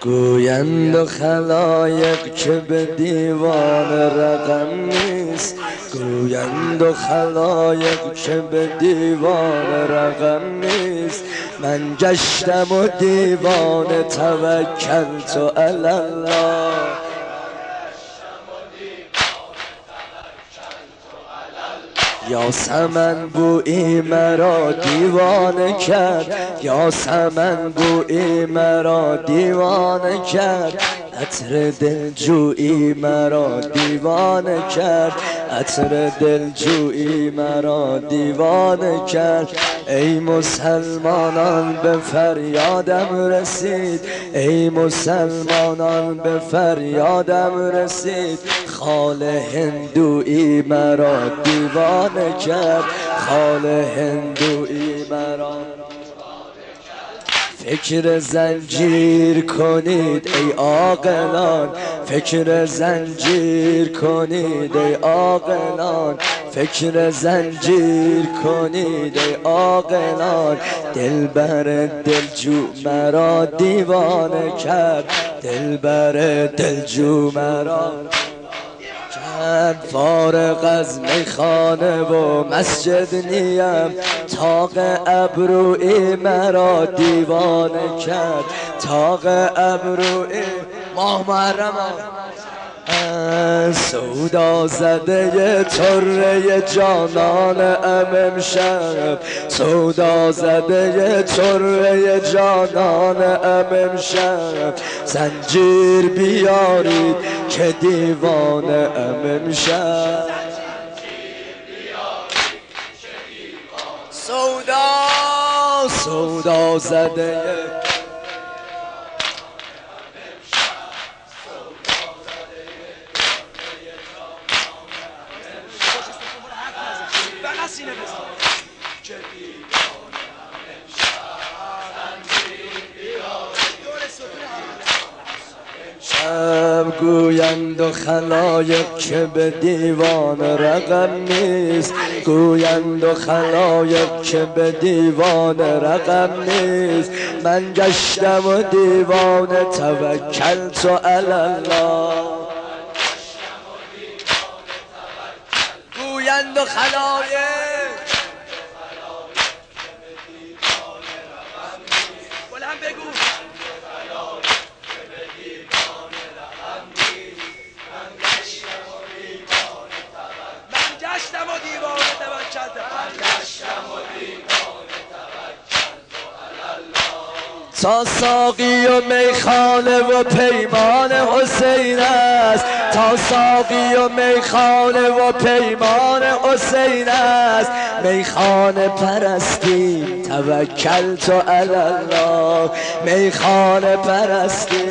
گویند و خلایق که به دیوان رقم نیست، گویند و خلایق که به دیوان رقم نیست. من گشتم و دیوانه توکلت علی الله. یاسمن بویی مرا دیوانه کرد، یاسمن بویی مرا دیوانه کرد، عطر دلجویی مرا دیوانه کرد، عطر دلجویی مرا دیوانه کرد. ای مسلمانان به فریادم رسید، ای مسلمانان به فریادم رسید. خال هندویی مرا دیوانه کرد، خال هندویی مرا. فکر زنجیر کنید ای عاقلان، فکر زنجیر کنید ای عاقلان، فکر زنجیر کنید ای عاقلان. دلبر دلجو مرا دیوانه کرد، دلبر دلجو مرا فارغ از میخانه و مسجد نیم. طاق ابرویی مرا دیوانه کرد، طاق ابرویی ماه محرم سودا زده طره جانان امشب، سودا زده طره جانان امشب. زنجیر بیارید که دیوانه امشب. سودا سودا زده گویند و خلایق که به دیوان رقم نیست، گویند و خلایق که به دیوان رقم نیست. من گشتم و دیوان توکلت علی الله. گویند و خلایق بلند بگو تا ساقی و میخانه و پیمان حسین است، تا ساقی و میخانه و پیمان حسین است. میخانه پرستی توکلت علی الله، میخانه پرستی.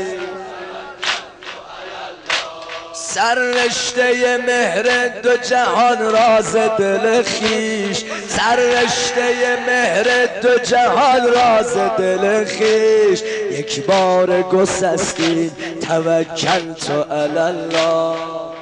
سررشته مهر دو جهان راز دل خیش، سررشته مهر دو جهان راز دل خیش. یک بار گسستین توکلت علی الله.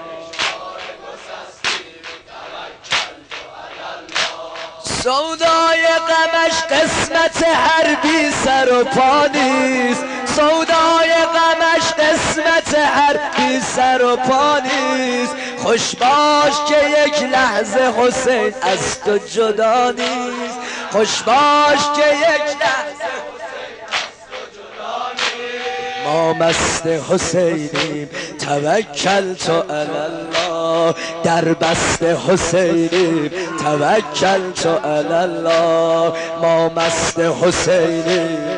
سودای غمش قسمت هر بی سر و پا نیست، سودای غمش قسمت هر بی سر و پا نیست. خوش باش که یک لحظه حسین از تو جدا نیست، خوش باش که یک لحظه حسین از تو جدا نیست. ما مست حسینیم توکلت علی الله، در بست حسینیم توکلت علی الله. ما مست حسینیم.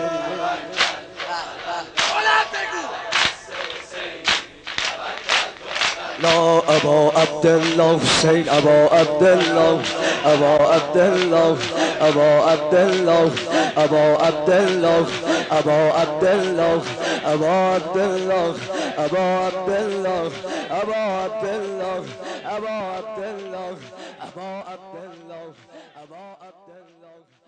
لا ابا عبدالله حسین، ابا عبدالله، ابا عبدالله، ابا عبدالله، ابا عبدالله، ابا عبدالله، ابا عبدالله، ابا عبدالله، ابا عبدالله، ابا عبدالله، ابا عبدالله، ابا عبدالله.